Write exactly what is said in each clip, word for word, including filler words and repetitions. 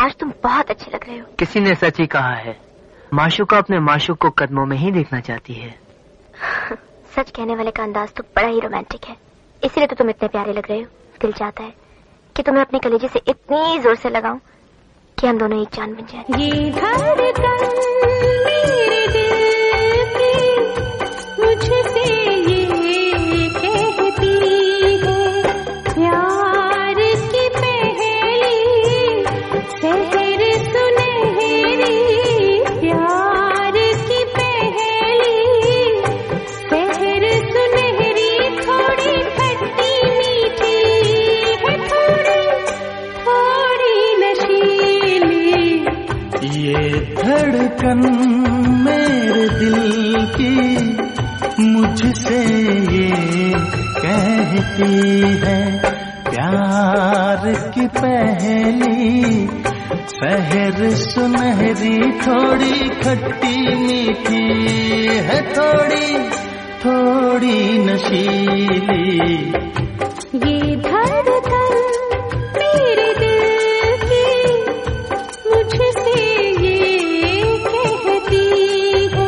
आज तुम बहुत अच्छे लग रहे हो। किसी ने सच ही कहा है, माशूका अपने माशूक को कदमों में ही देखना चाहती है। सच कहने वाले का अंदाज तो बड़ा ही रोमांटिक है, इसीलिए तो तुम इतने प्यारे लग रहे हो। दिल चाहता है कि तुम्हें अपने कलेजे से इतनी जोर से लगाऊं कि हम दोनों एक जान बन जाएं। ये धड़कन मेरे दिल की मुझसे ये कहती है, प्यार की पहली शहर सुनहरी, प्यार की पहली शहर सुनहरी, थोड़ी खट्टी मीठी है, थोड़ी थोड़ी नशीली। ये धड़कन मेरे दिल की मुझसे ये कहती है, प्यार की पहली शहर सुनहरी, थोड़ी खट्टी मीठी है, थोड़ी थोड़ी नशीली। ये धड़कन मेरे दिल की मुझसे ये कहती है।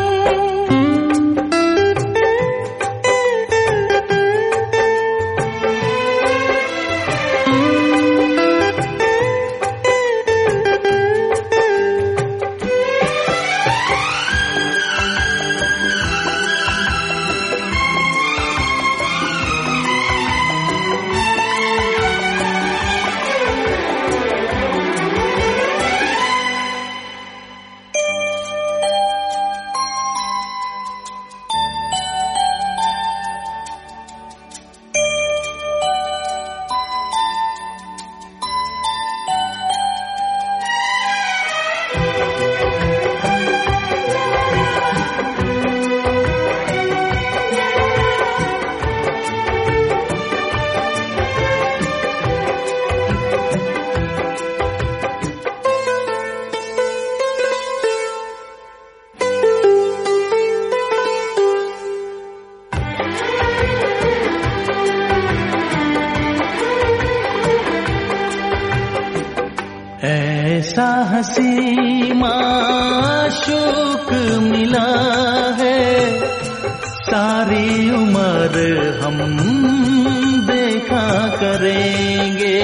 ऐसा हंसी माशूक मिला है, सारी उम्र हम देखा करेंगे।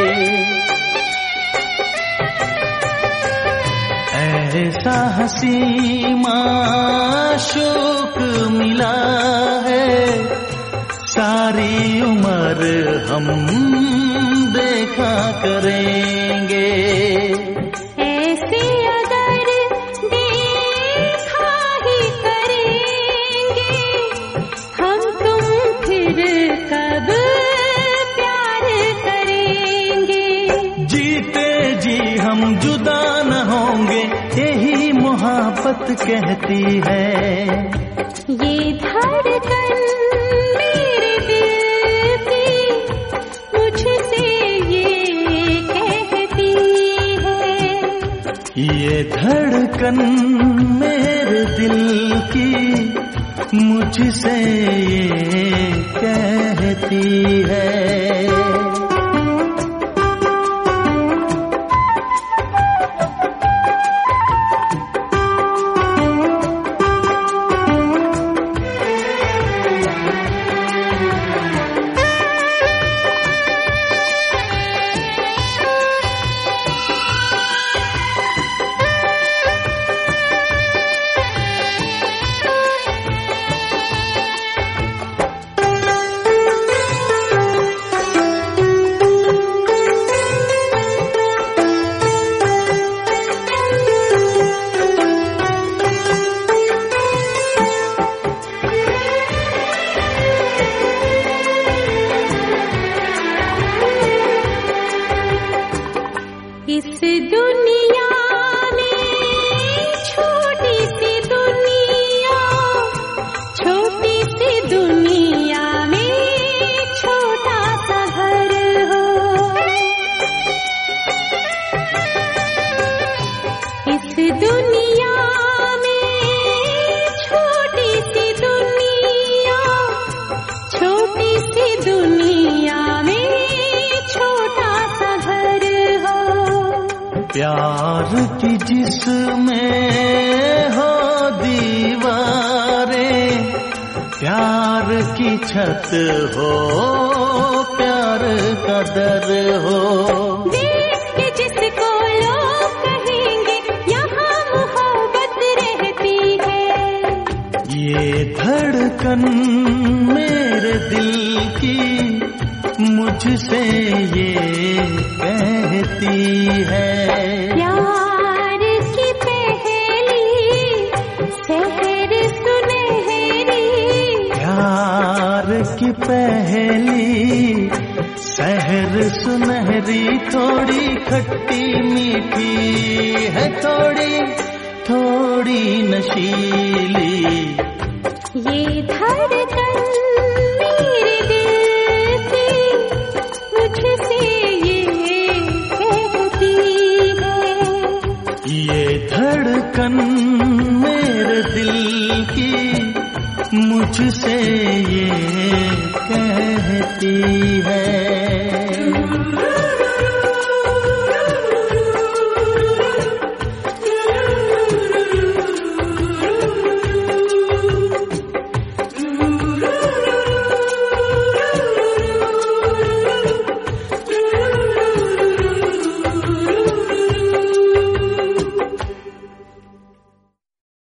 ऐसा हंसी माशूक मिला है, सारी उम्र हम देखा करेंगे। ऐसे अगर देखा ही करेंगे, हम तुम फिर कब प्यार करेंगे। जीते जी हम जुदा न होंगे, यही मोहब्बत कहती है। ये धड़कन मेरे दिल की मुझसे ये कहती है। ये धड़कन मेरे दिल की मुझसे ये कहती है। इस दुनिया में छोटी सी दुनिया, छोटी सी दुनिया में छोटा सा घर हो। इस दुनिया में छोटी सी दुनिया, छोटी सी दुनिया में छोटा सा घर हो। प्यार की जिसमें हो दीवारें, प्यार की छत हो, प्यार का दर हो। देख के जिसको लोग कहेंगे यहाँ मोहब्बत रहती है। ये धड़कन मेरे दिल की मुझसे ये कहती है, प्यार की पहली सहर सुनहरी, प्यार की पहली सहर सुनहरी, थोड़ी खट्टी मीठी है, थोड़ी थोड़ी नशीली। ये धड़कन मेरे दिल की मुझसे ये कहती है, ये धड़कन मेरे दिल की मुझसे ये